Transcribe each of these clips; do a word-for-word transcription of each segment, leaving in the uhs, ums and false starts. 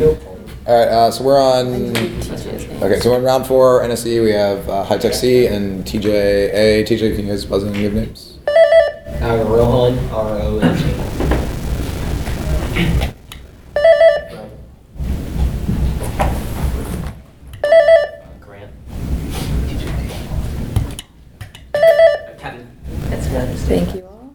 All right, uh, so we're on. Okay, so we're in round four. N S E, we have uh, High Tech C and T J A. T J, can you guys buzz in and give names? Uh, Rohan, R O H A. Grant. Kevin. That's good. Thank you all.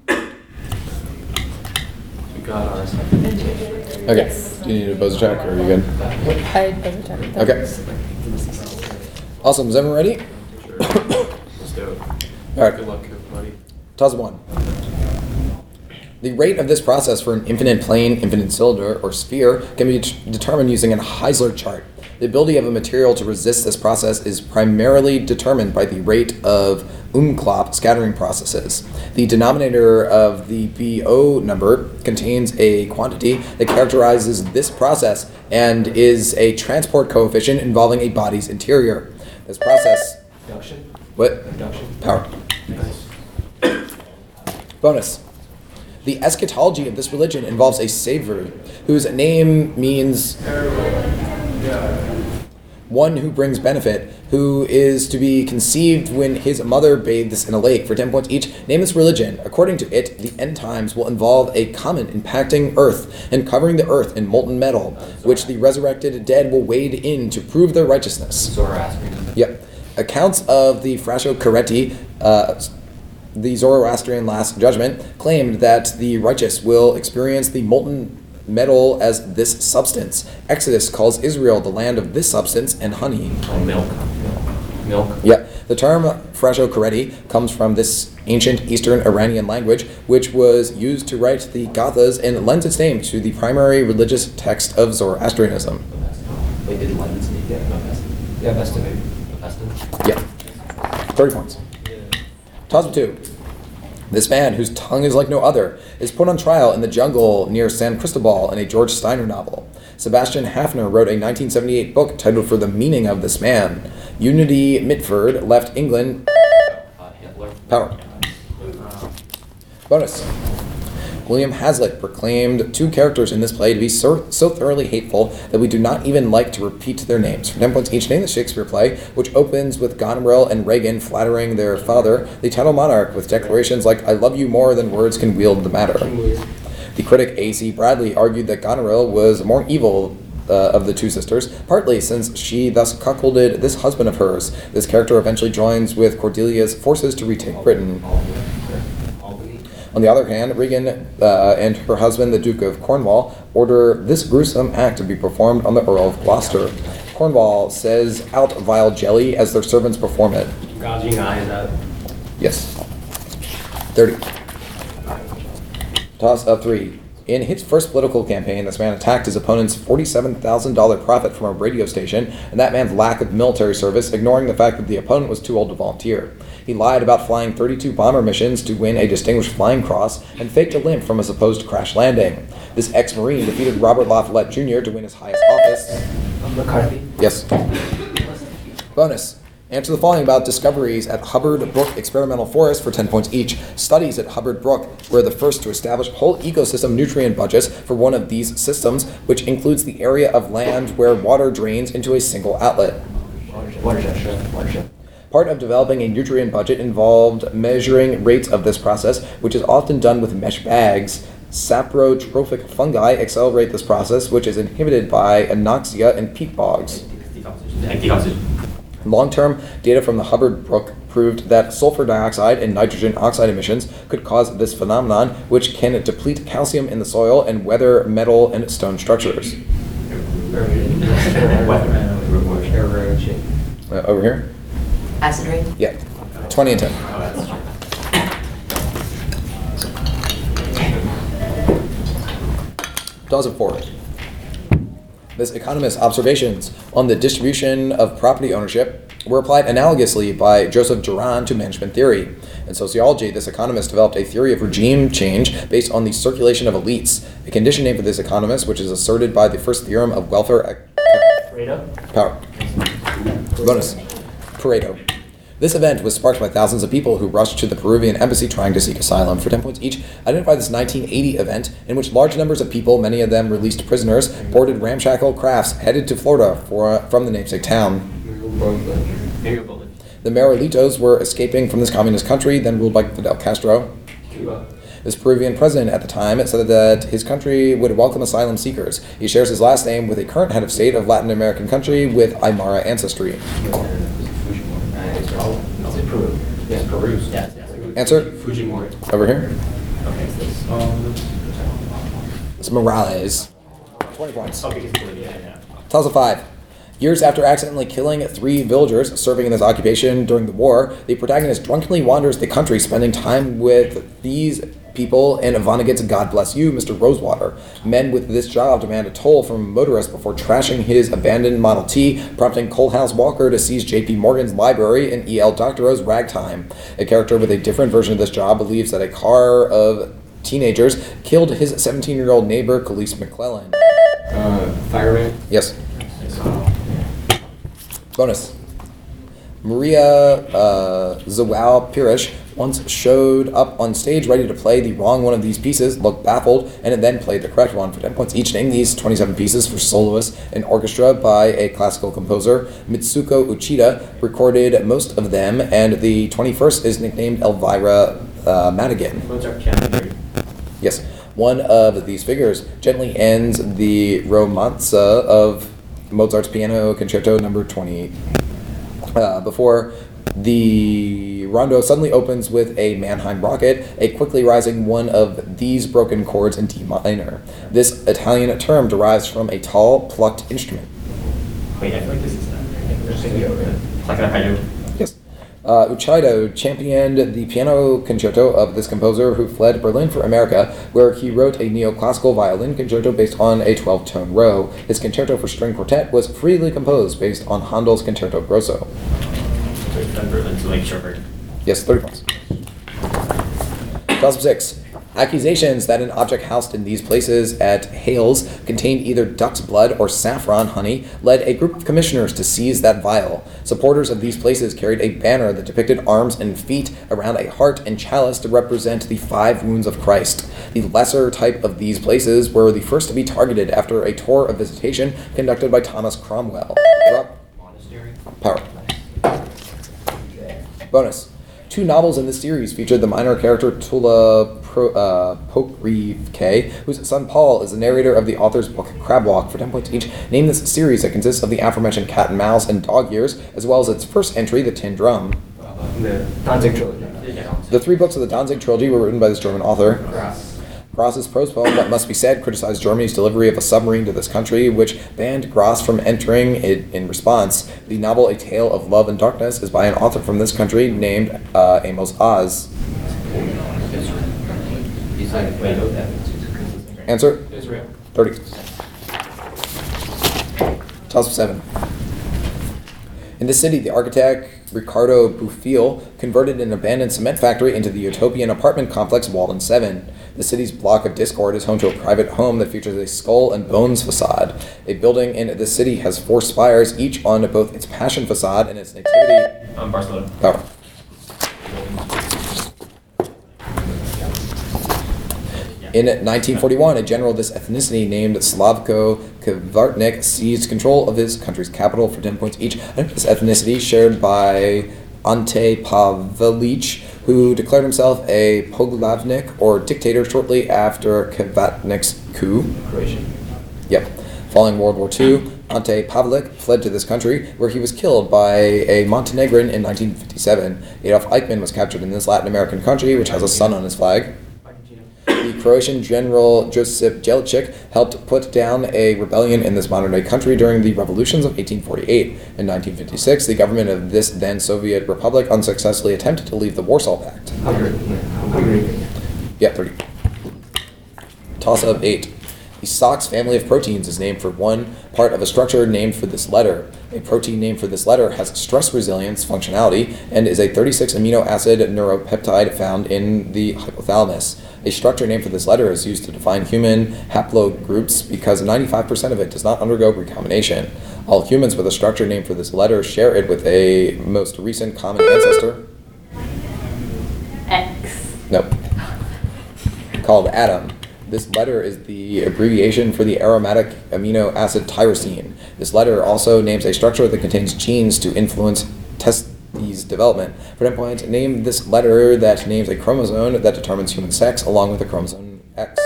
We got ours. Okay, do you need a buzzer check or are you good? I double checked. Okay. Awesome, is everyone ready? Let's do it. All right. Good luck, everybody. Toss of one. The rate of this process for an infinite plane, infinite cylinder, or sphere can be t- determined using a Heisler chart. The ability of a material to resist this process is primarily determined by the rate of Umklapp scattering processes. The denominator of the B O number contains a quantity that characterizes this process and is a transport coefficient involving a body's interior. This process... Induction? What? Induction. Power. Nice. Bonus. The eschatology of this religion involves a savior whose name means one who brings benefit, who is to be conceived when his mother bathes in a lake. For ten points each, name this religion. According to it, the end times will involve a comet impacting Earth and covering the Earth in molten metal, which the resurrected dead will wade in to prove their righteousness. Zoroastrianism. Yep. Accounts of the Frasco Careti, uh, the Zoroastrian Last Judgment, claimed that the righteous will experience the molten metal as this substance. Exodus calls Israel the land of this substance and honey. Oh, milk. Milk. Yeah. The term Frasco Careti comes from this ancient Eastern Iranian language, which was used to write the Gathas and lends its name to the primary religious text of Zoroastrianism. Wait, did Lens need that? No, Vestin. Yeah, Vestin maybe. Vestin? Yeah. thirty points. Toss of two. This man, whose tongue is like no other, is put on trial in the jungle near San Cristobal in a George Steiner novel. Sebastian Haffner wrote a nineteen seventy-eight book titled For the Meaning of This Man. Unity Mitford left England. Uh, Hitler. Power. Bonus. William Hazlitt proclaimed two characters in this play to be so, so thoroughly hateful that we do not even like to repeat their names. For ten points each, name the Shakespeare play, which opens with Goneril and Regan flattering their father, the title monarch, with declarations like, I love you more than words can wield the matter. The critic A C Bradley argued that Goneril was more evil uh, of the two sisters, partly since she thus cuckolded this husband of hers. This character eventually joins with Cordelia's forces to retake Britain. On the other hand, Regan uh, and her husband, the Duke of Cornwall, order this gruesome act to be performed on the Earl of Gloucester. Cornwall says out vile jelly as their servants perform it. Gouging eyes out. Yes. thirty. Toss of three. In his first political campaign, this man attacked his opponent's forty-seven thousand dollars profit from a radio station and that man's lack of military service, ignoring the fact that the opponent was too old to volunteer. He lied about flying thirty-two bomber missions to win a Distinguished Flying Cross and faked a limp from a supposed crash landing. This ex-Marine defeated Robert LaFollette Junior to win his highest office. McCarthy. Yes. Bonus. Answer the following about discoveries at Hubbard Brook Experimental Forest for ten points each. Studies at Hubbard Brook were the first to establish whole ecosystem nutrient budgets for one of these systems, which includes the area of land where water drains into a single outlet. Watershed. Sure. Watershed. Part of developing a nutrient budget involved measuring rates of this process, which is often done with mesh bags. Saprotrophic fungi accelerate this process, which is inhibited by anoxia and peat bogs. Long-term data from the Hubbard Brook proved that sulfur dioxide and nitrogen oxide emissions could cause this phenomenon, which can deplete calcium in the soil and weather metal and stone structures. Uh, over here? Acid rain? Yeah. twenty and ten. Toss of four. This economist's observations on the distribution of property ownership were applied analogously by Joseph Juran to management theory. In sociology, this economist developed a theory of regime change based on the circulation of elites, a condition name for this economist, which is asserted by the first theorem of welfare. Pareto. Power. Bonus. Pareto. This event was sparked by thousands of people who rushed to the Peruvian embassy trying to seek asylum. For ten points each, identify this nineteen eighty event in which large numbers of people, many of them released prisoners, boarded ramshackle crafts headed to Florida for, from the namesake town. The Marilitos were escaping from this communist country, then ruled by Fidel Castro. This Peruvian president at the time said that his country would welcome asylum seekers. He shares his last name with a current head of state of Latin American country with Aymara ancestry. Peru. Yes, Peru. Yes, yes. Answer? Fujimori. Over here. Okay, so this, um, It's Morales. twenty points. okay, it's Bolivia, yeah. Toss of five. Years after accidentally killing three villagers serving in this occupation during the war, the protagonist drunkenly wanders the country, spending time with these people in Vonnegut's God Bless You, Mister Rosewater. Men with this job demand a toll from motorists before trashing his abandoned Model T, prompting Coalhouse Walker to seize J P Morgan's library in E L Doctorow's Ragtime. A character with a different version of this job believes that a car of teenagers killed his seventeen-year-old neighbor, Khalees McClellan. Uh, Fireman? Yes. Bonus. Maria uh, Zawal Pirish once showed up on stage ready to play the wrong one of these pieces, looked baffled, and then played the correct one. For ten points each, name these twenty-seven pieces for soloist and orchestra by a classical composer. Mitsuko Uchida recorded most of them, and the twenty-first is nicknamed Elvira uh, Madigan. Mozart piano. Yes. One of these figures gently ends the romanza of Mozart's Piano Concerto number twenty. Uh, before the rondo suddenly opens with a Mannheim rocket, a quickly rising one of these broken chords in D minor. This Italian term derives from a tall, plucked instrument. Wait, I feel like this is uh, like a Haidu. Yes. Uh, Uchida championed the piano concerto of this composer who fled Berlin for America, where he wrote a neoclassical violin concerto based on a twelve-tone row. His concerto for string quartet was freely composed based on Handel's Concerto Grosso. So it's done Berlin to Lake Shore. Yes, thirty points. Toss of six. Accusations that an object housed in these places at Hales contained either duck's blood or saffron honey led a group of commissioners to seize that vial. Supporters of these places carried a banner that depicted arms and feet around a heart and chalice to represent the five wounds of Christ. The lesser type of these places were the first to be targeted after a tour of visitation conducted by Thomas Cromwell. Drop. Monastery. Power. Bonus. Two novels in this series featured the minor character Tula Pro, uh, Pokrivke, whose son Paul is the narrator of the author's book Crabwalk. For ten points each, name this series that consists of the aforementioned Cat and Mouse and Dog Years, as well as its first entry, The Tin Drum. The Danzig trilogy. The three books of the Danzig trilogy were written by this German author. Grass. Gross's prose poem, What Must Be Said, criticized Germany's delivery of a submarine to this country, which banned Gross from entering it in response. The novel A Tale of Love and Darkness is by an author from this country named uh, Amos Oz. Answer? Israel. thirty. Toss of seven. In this city, the architect Ricardo Bofill converted an abandoned cement factory into the utopian apartment complex Walden seven. The city's block of Discord is home to a private home that features a skull and bones facade. A building in this city has four spires, each on both its passion facade and its nativity. Um, Barcelona. Power. In nineteen forty-one, a general of this ethnicity named Slavko Kvartnik seized control of his country's capital for ten points each. This ethnicity shared by Ante Pavlich, who declared himself a Poglavnik, or dictator, shortly after Kvartnik's coup. Croatian. Yep. Following World War Two, Ante Pavlich fled to this country, where he was killed by a Montenegrin in nineteen fifty-seven. Adolf Eichmann was captured in this Latin American country, which has a sun on his flag. The Croatian general Josip Jelačić helped put down a rebellion in this modern-day country during the revolutions of eighteen forty-eight. In nineteen fifty-six, the government of this then Soviet republic unsuccessfully attempted to leave the Warsaw Pact. Hungary. Hungary. Yeah, thirty. Toss of eight. The The SOX family of proteins is named for one part of a structure named for this letter. A protein named for this letter has stress resilience functionality and is a thirty-six amino acid neuropeptide found in the hypothalamus. A structure named for this letter is used to define human haplogroups because ninety-five percent of it does not undergo recombination. All humans with a structure named for this letter share it with a most recent common ancestor. X. Nope. Called Adam. This letter is the abbreviation for the aromatic amino acid tyrosine. This letter also names a structure that contains genes to influence testes development. For ten points, name this letter that names a chromosome that determines human sex along with the chromosome X.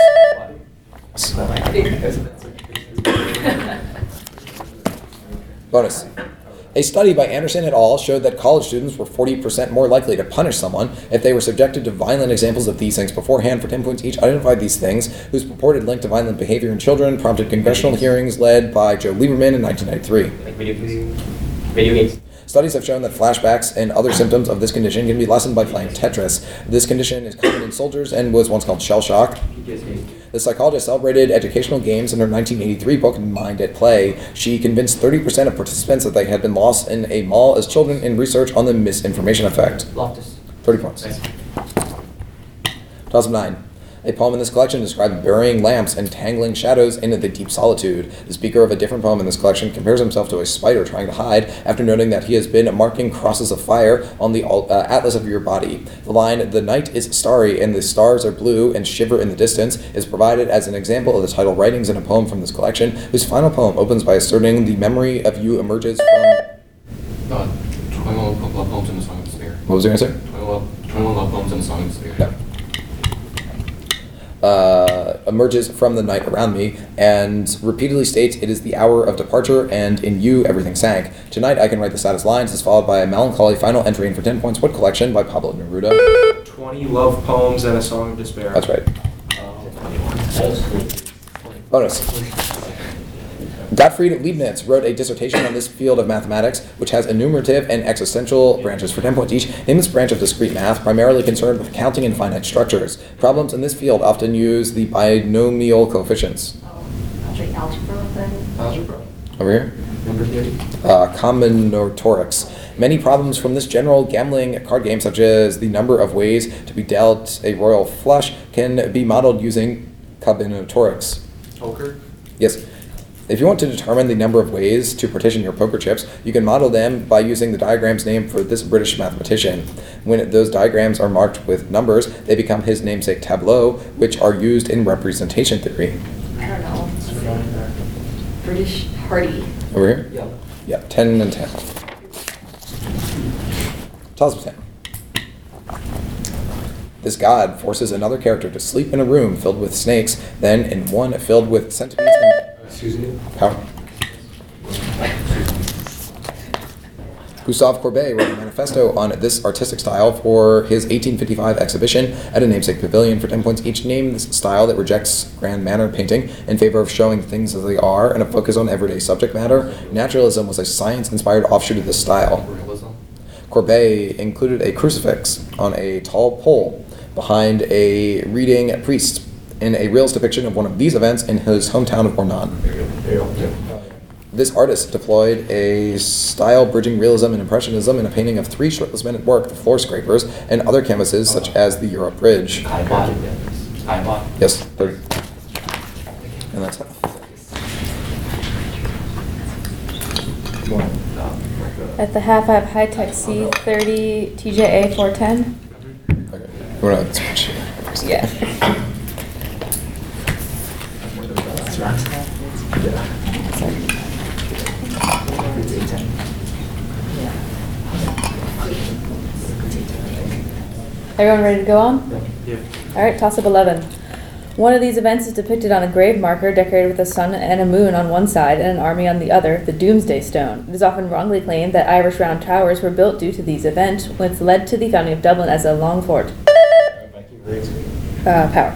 Bonus. A study by Anderson et al. Showed that college students were forty percent more likely to punish someone if they were subjected to violent examples of these things beforehand. For ten points each, identified these things, whose purported link to violent behavior in children prompted congressional hearings led by Joe Lieberman in nineteen ninety-three. Like video games. Video games. Studies have shown that flashbacks and other symptoms of this condition can be lessened by playing Tetris. This condition is common in soldiers and was once called shell shock. The psychologist celebrated educational games in her nineteen eighty-three book, Mind at Play. She convinced thirty percent of participants that they had been lost in a mall as children in research on the misinformation effect. Loftus. thirty points. Nice. Toss of nine. A poem in this collection describes burying lamps and tangling shadows into the deep solitude. The speaker of a different poem in this collection compares himself to a spider trying to hide after noting that he has been marking crosses of fire on the uh, atlas of your body. The line, "The night is starry and the stars are blue and shiver in the distance," is provided as an example of the title writings in a poem from this collection, whose final poem opens by asserting the memory of you emerges from... Uh, twenty-one Love Poems and the Song of Despair. What was your answer? twenty-one, twenty-one Love Poems and the Song of Despair. No. Uh, emerges from the night around me, and repeatedly states it is the hour of departure, and in you everything sank. Tonight I can write the saddest lines is followed by a melancholy final entry in for ten points. What collection? By Pablo Neruda. twenty Love Poems and a Song of Despair. That's right. Bonus. Gottfried Leibniz wrote a dissertation on this field of mathematics, which has enumerative and existential branches for ten points each. In this branch of discrete math, primarily concerned with counting and finite structures. Problems in this field often use the binomial coefficients. Oh, algebra, algebra then? Algebra. Over here. Number theory. Uh, combinatorics. Many problems from this general gambling card game, such as the number of ways to be dealt a royal flush, can be modeled using combinatorics. Poker? Yes. If you want to determine the number of ways to partition your poker chips, you can model them by using the diagrams named for this British mathematician. When those diagrams are marked with numbers, they become his namesake tableau, which are used in representation theory. I don't know. British Hardy. Over here? Yeah. Yeah, ten and ten. Toss of ten. This god forces another character to sleep in a room filled with snakes, then in one filled with centipedes and... Susan? Power. Gustave Courbet wrote a manifesto on this artistic style for his eighteen fifty-five exhibition at a namesake pavilion. For ten points each, name this style that rejects grand manner painting in favor of showing things as they are and a focus on everyday subject matter. Naturalism was a science-inspired offshoot of this style. Realism? Courbet included a crucifix on a tall pole behind a reading priest in a realist depiction of one of these events in his hometown of Ornan. This artist deployed a style bridging realism and impressionism in a painting of three shirtless men at work, the floor scrapers, and other canvases such as the Europe Bridge. iPod. iPod. Yes, thirty. And that's half. At the half, I have high tech C thirty, T J A four ten. Okay. We're not switch. Yeah. Everyone ready to go on? Yeah. All right, toss up eleven. One of these events is depicted on a grave marker decorated with a sun and a moon on one side and an army on the other, the Doomsday Stone. It is often wrongly claimed that Irish round towers were built due to these events, which led to the founding of Dublin as a long fort. Uh, power.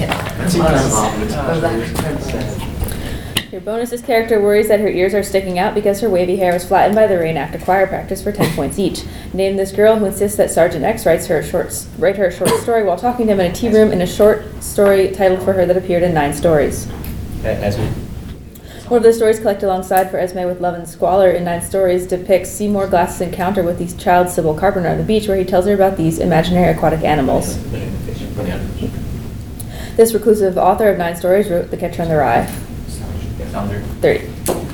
Your bonus's character worries that her ears are sticking out because her wavy hair was flattened by the rain after choir practice for ten points each. Name this girl who insists that Sergeant X writes her a short, write her a short story while talking to him in a tea room in a short story titled for her that appeared in nine stories. As we. One of the stories collected alongside for Esme with Love and Squalor in Nine Stories depicts Seymour Glass's encounter with the child Sybil Carpenter on the beach, where he tells her about these imaginary aquatic animals. This reclusive author of Nine Stories wrote The Catcher in the Rye. thirty.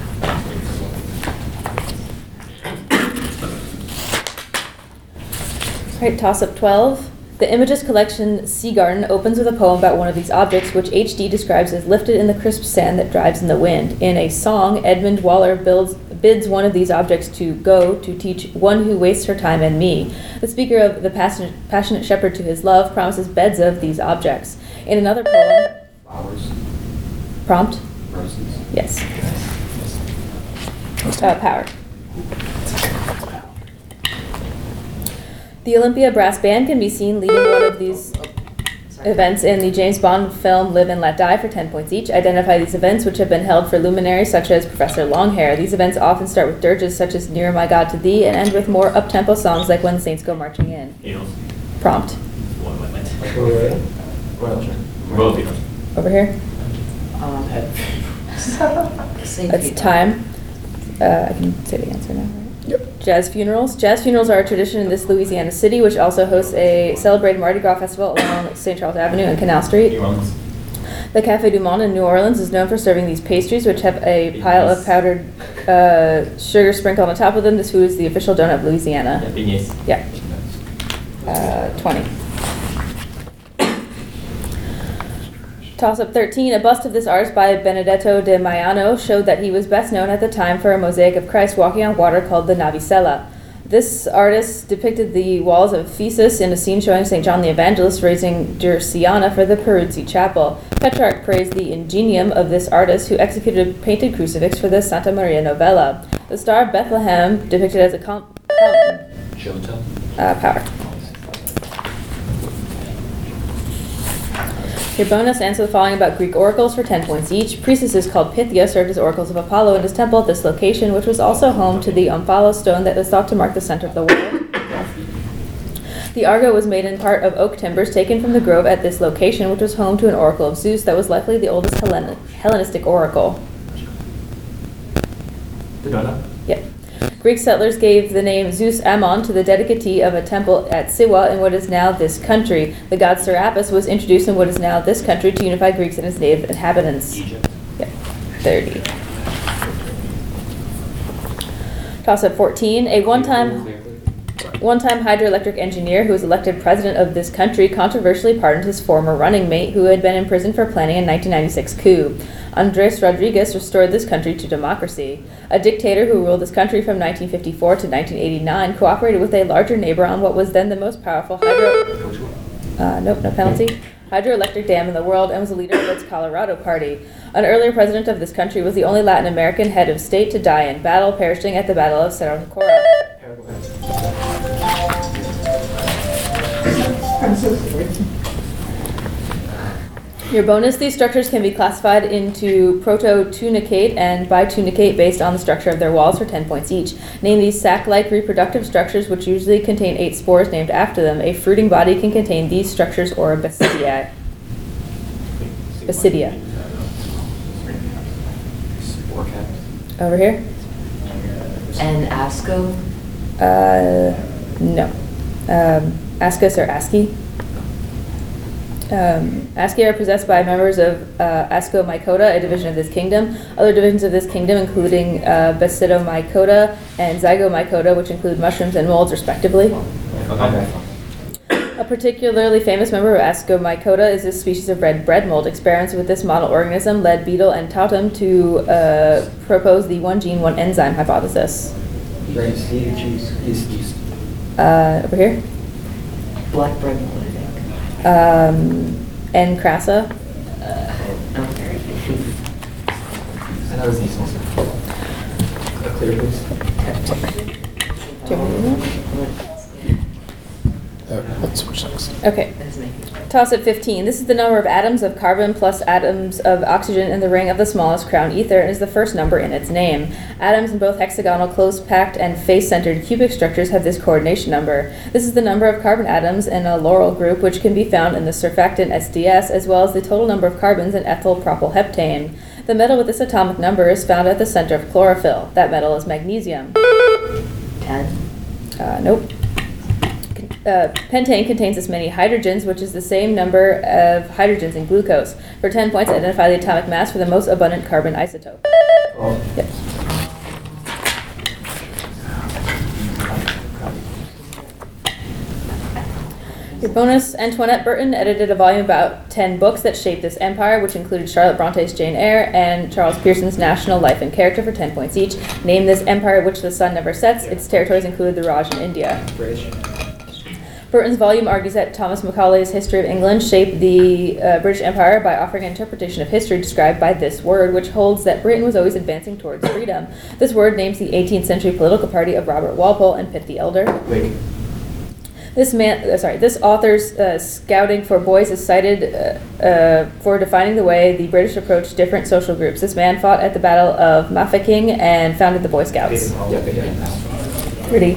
Alright, toss-up twelve. The Images collection Sea Garden opens with a poem about one of these objects, which H D describes as lifted in the crisp sand that drives in the wind. In a song, Edmund Waller builds, bids one of these objects to go to teach one who wastes her time and me. The speaker of the passionate, passionate shepherd to his love promises beds of these objects. In another poem, Flowers, prompt, roses. yes. Uh, power. The Olympia Brass Band can be seen leading one of these events in the James Bond film Live and Let Die for ten points each. Identify these events, which have been held for luminaries such as Professor Longhair. These events often start with dirges such as Nearer My God to Thee and end with more up-tempo songs like When the Saints Go Marching In. Beatles. Prompt. One moment. Royal. Royal Beatles. Over here. Um, That's time. Uh, I can say the answer now, right? Yep. Jazz funerals. Jazz funerals are a tradition in this Louisiana city, which also hosts a celebrated Mardi Gras festival along Saint Charles Avenue and Canal Street. New Orleans. The Café du Monde in New Orleans is known for serving these pastries, which have a pile of powdered uh, sugar sprinkled on top of them. This food is the official donut of Louisiana. Yeah, beignets. Yeah. Uh, twenty. Toss-up thirteen. A bust of this artist by Benedetto de Maiano showed that he was best known at the time for a mosaic of Christ walking on water called the Navicella. This artist depicted the walls of Ephesus in a scene showing Saint John the Evangelist raising Dirceana for the Peruzzi Chapel. Petrarch praised the ingenium of this artist, who executed a painted crucifix for the Santa Maria novella. The Star of Bethlehem, depicted as a com- com- Giotto. uh, power. Your bonus, answer the following about Greek oracles for ten points each. Priestesses called Pythia served as oracles of Apollo in his temple at this location, which was also home to the Omphalos stone that is thought to mark the center of the world. The Argo was made in part of oak timbers taken from the grove at this location, which was home to an oracle of Zeus that was likely the oldest Hellen- Hellenistic oracle. The donut. Yep. Greek settlers gave the name Zeus Ammon to the dedicatee of a temple at Siwa in what is now this country. The god Serapis was introduced in what is now this country to unify Greeks and its native inhabitants. Egypt. Yep. thirty. Toss up fourteen. A one-time one-time hydroelectric engineer who was elected president of this country controversially pardoned his former running mate who had been in prison for planning a nineteen ninety-six coup. Andres Rodriguez restored this country to democracy. A dictator who ruled this country from nineteen fifty-four to nineteen eighty-nine cooperated with a larger neighbor on what was then the most powerful hydro... Uh, nope, no penalty. Hydroelectric dam in the world, and was the leader of its Colorado Party. An earlier president of this country was the only Latin American head of state to die in battle, perishing at the Battle of Cerro Cora. Your bonus, these structures can be classified into proto-tunicate and bitunicate based on the structure of their walls for ten points each. Name these sac-like reproductive structures which usually contain eight spores named after them. A fruiting body can contain these structures or a basidia. Basidia. Spore cat. Over here? And ASCO? Uh, no. Um, Ascus or ASCII? Um, ASCII are possessed by members of uh, Ascomycota, a division of this kingdom. Other divisions of this kingdom, including uh, Basidomycota and Zygomycota, which include mushrooms and molds, respectively. A particularly famous member of Ascomycota is this species of red bread mold. Experiments with this model organism led Beadle and Tautum to uh, propose the one gene, one enzyme hypothesis. Rice, cheese, yeast, yeast. Uh, over here. Black bread mold, I think. Um, N. crassa. Uh, okay. I thought it was yeast also. A clear boost. Do you want me to do that? Uh, let's switch next. Okay. That's me. Toss at fifteen. This is the number of atoms of carbon plus atoms of oxygen in the ring of the smallest crown ether and is the first number in its name. Atoms in both hexagonal, close-packed, and face-centered cubic structures have this coordination number. This is the number of carbon atoms in a Laurel group, which can be found in the surfactant S D S, as well as the total number of carbons in ethyl propylheptane. The metal with this atomic number is found at the center of chlorophyll. That metal is magnesium. Ten. Uh, nope. Uh, pentane contains as many hydrogens, which is the same number of hydrogens in glucose. For ten points, identify the atomic mass for the most abundant carbon isotope. twelve. Yep. Your bonus, Antoinette Burton edited a volume about ten books that shaped this empire, which included Charlotte Bronte's Jane Eyre and Charles Pearson's National Life and Character for ten points each. Name this empire which the sun never sets. Its territories include the Raj in India. British. Burton's volume argues that Thomas Macaulay's History of England shaped the uh, British Empire by offering an interpretation of history described by this word, which holds that Britain was always advancing towards freedom. This word names the eighteenth century political party of Robert Walpole and Pitt the Elder. Whig. This man, uh, sorry, this author's uh, scouting for boys is cited uh, uh, for defining the way the British approached different social groups. This man fought at the Battle of Mafeking and founded the Boy Scouts. Yeah, yeah. Pretty.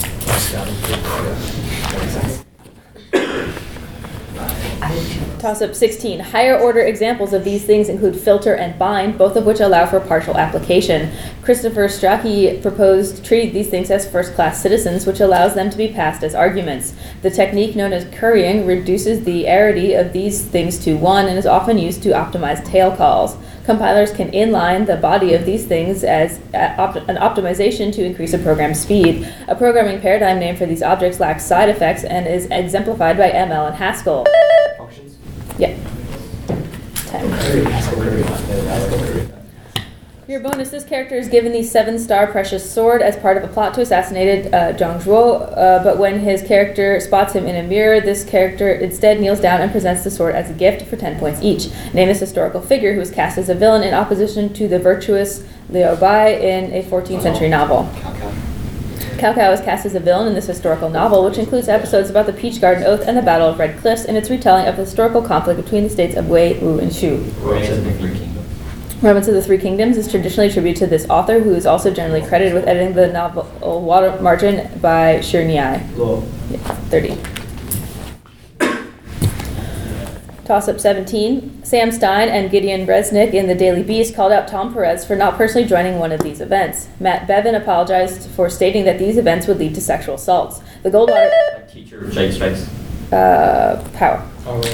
I did two. Toss up sixteen. Higher order examples of these things include filter and bind, both of which allow for partial application. Christopher Strachey proposed to treat these things as first-class citizens, which allows them to be passed as arguments. The technique known as currying reduces the arity of these things to one and is often used to optimize tail calls. Compilers can inline the body of these things as uh, opt- an optimization to increase a program's speed. A programming paradigm name for these objects lacks side effects and is exemplified by M L and Haskell. Functions. Yeah. ten. Haskell Curry. Haskell Curry. Your bonus, this character is given the seven-star precious sword as part of a plot to assassinate uh, Zhang Zhuo, uh, but when his character spots him in a mirror, this character instead kneels down and presents the sword as a gift for ten points each. Name this historical figure who was cast as a villain in opposition to the virtuous Liu Bai in a fourteenth century novel. Cao Cao is cast as a villain in this historical novel, which includes episodes about the Peach Garden Oath and the Battle of Red Cliffs, and its retelling of the historical conflict between the states of Wei, Wu, and Shu. Romance of the Three Kingdoms. Romance of the Three Kingdoms is traditionally attributed to this author, who is also generally credited with editing the novel Water Margin by Shir Niai. Low. Yeah, thirty. Toss-up seventeen. Sam Stein and Gideon Resnick in the Daily Beast called out Tom Perez for not personally joining one of these events. Matt Bevin apologized for stating that these events would lead to sexual assaults. The Goldwater... Like teacher, Jake Strikes. Uh, power.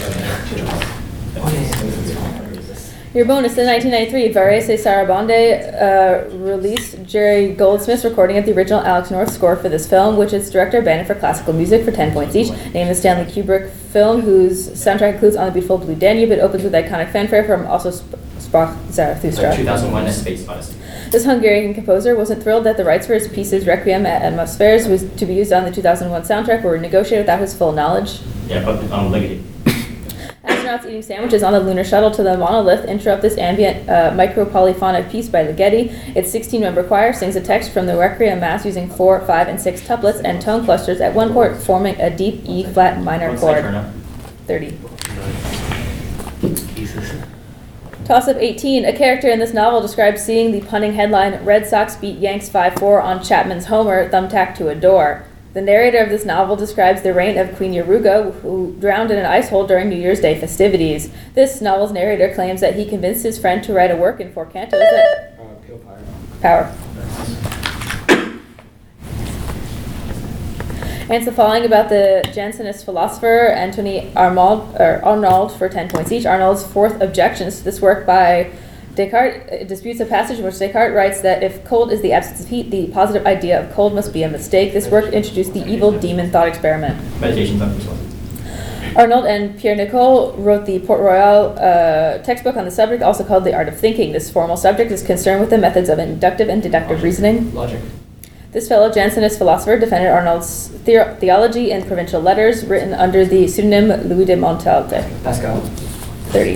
Your bonus, in nineteen ninety-three, Varese Sarabande uh, released Jerry Goldsmith's recording of the original Alex North score for this film, which its director abandoned for classical music for ten points each. Name the Stanley Kubrick film, whose soundtrack includes On the Beautiful Blue Danube. It opens with iconic fanfare from Also Sp- Sprach Zarathustra. two thousand one, A Space Odyssey. This Hungarian composer wasn't thrilled that the rights for his pieces Requiem at Atmospheres was to be used on the two thousand one soundtrack were negotiated without his full knowledge. Yeah, but um, Legacy. Astronauts eating sandwiches on the lunar shuttle to the monolith interrupt this ambient uh, micropolyphonic piece by Ligeti. Its sixteen-member choir sings a text from the Requiem Mass using four, five, and six tuplets and tone clusters at one chord, forming a deep E-flat minor One side chord. turn up. thirty. Toss-up eighteen. A character in this novel describes seeing the punning headline, Red Sox beat Yanks five four on Chapman's homer, thumbtacked to a door. The narrator of this novel describes the reign of Queen Yaruga, who drowned in an ice hole during New Year's Day festivities. This novel's narrator claims that he convinced his friend to write a work in four cantos that... Uh, Pale Fire. Power. And it's the following about the Jansenist philosopher Antony Arnauld, or Arnauld for ten points each. Arnauld's fourth objections to this work by Descartes disputes a passage in which Descartes writes that if cold is the absence of heat, the positive idea of cold must be a mistake. This work introduced the evil demon thought experiment. Meditations on Persuasion. Arnauld and Pierre Nicole wrote the Port Royal uh, textbook on the subject, also called The Art of Thinking. This formal subject is concerned with the methods of inductive and deductive reasoning. Logic. This fellow Jansenist philosopher defended Arnauld's the- theology in provincial letters, written under the pseudonym Louis de Montalte. Pascal. thirty.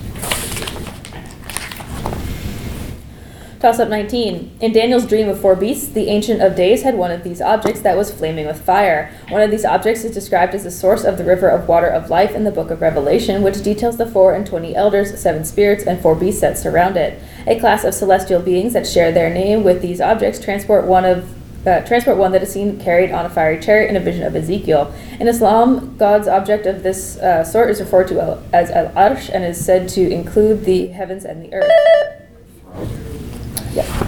Toss-up nineteen. In Daniel's dream of four beasts, the Ancient of Days had one of these objects that was flaming with fire. One of these objects is described as the source of the river of water of life in the book of Revelation, which details the four and twenty elders, seven spirits, and four beasts that surround it. A class of celestial beings that share their name with these objects transport one of uh, transport one that is seen carried on a fiery chariot in a vision of Ezekiel. In Islam, God's object of this uh, sort is referred to al- as al-arsh and is said to include the heavens and the earth. Yeah.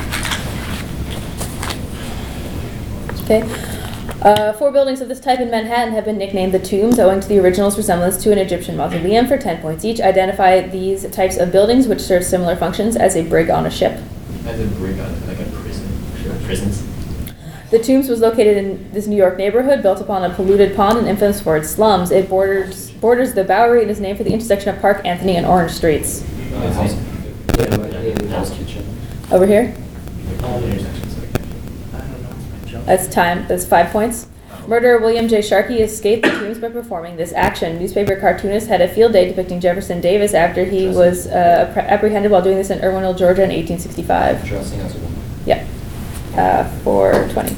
Okay. Uh, four buildings of this type in Manhattan have been nicknamed the Tombs, owing to the original's resemblance to an Egyptian mausoleum. For ten points each, identify these types of buildings which serve similar functions as a brig on a ship. As a brig on like a prison. Prisons. The Tombs was located in this New York neighborhood, built upon a polluted pond and infamous for its slums. It borders borders the Bowery and is named for the intersection of Park Anthony and Orange Streets. Uh, house- yeah, but in Hell's Kitchen. Over here, Intersections, like- I don't know. that's time. That's five points. Murderer William J. Sharkey escaped the Tombs by performing this action. Newspaper cartoonists had a field day depicting Jefferson Davis after he was uh, appre- apprehended while doing this in Irwinville, Georgia in eighteen sixty-five. Dressing as a woman. Yeah. Uh, four twenty.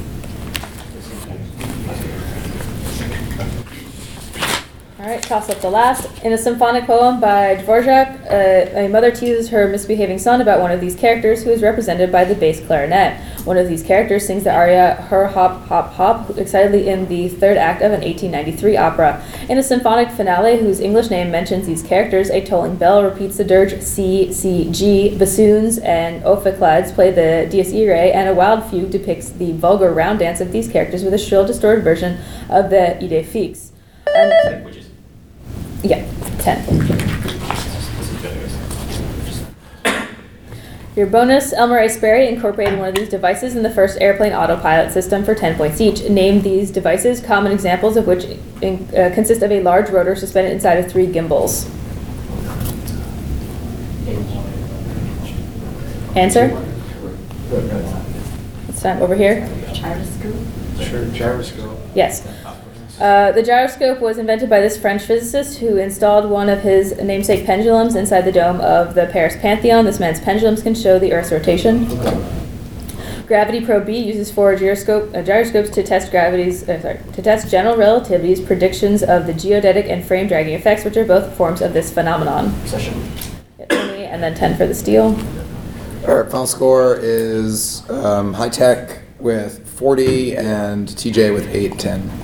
All right, toss up the last. In a symphonic poem by Dvorak, uh, a mother teases her misbehaving son about one of these characters, who is represented by the bass clarinet. One of these characters sings the aria Her Hop Hop Hop excitedly in the third act of an eighteen ninety-three opera. In a symphonic finale whose English name mentions these characters, a tolling bell repeats the dirge C, C, G, bassoons and ophicleides play the Dies Irae, and a wild fugue depicts the vulgar round dance of these characters with a shrill, distorted version of the Idée fixe. And, Like witches. yeah, ten. This is good, I guess. Your bonus, Elmer A. Sperry incorporated one of these devices in the first airplane autopilot system for ten points each. Name these devices, common examples of which in, uh, consist of a large rotor suspended inside of three gimbals. Answer? It's time over here. Gyroscope? Sure, gyroscope. Yes. Uh, the gyroscope was invented by this French physicist who installed one of his namesake pendulums inside the dome of the Paris Pantheon. This man's pendulums can show the Earth's rotation. Gravity Probe B uses four gyroscope, uh, gyroscopes to test gravity's, uh, sorry, to test general relativity's predictions of the geodetic and frame dragging effects, which are both forms of this phenomenon. Session. Yeah, twenty and then ten for the steel. All right, final score is um, High Tech with forty and T J with eight ten.